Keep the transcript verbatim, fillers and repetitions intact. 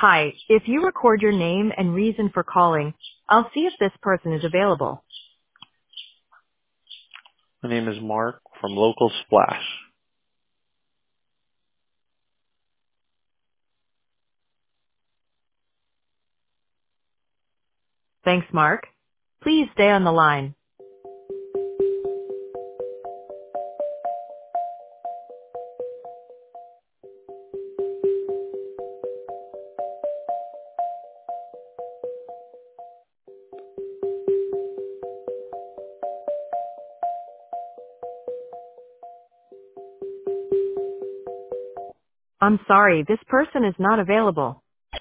Hi, if you record your name and reason for calling, I'll see if this person is available. My name is Mark from Local Splash. Thanks, Mark. Please stay on the line. I'm sorry, this person is not available.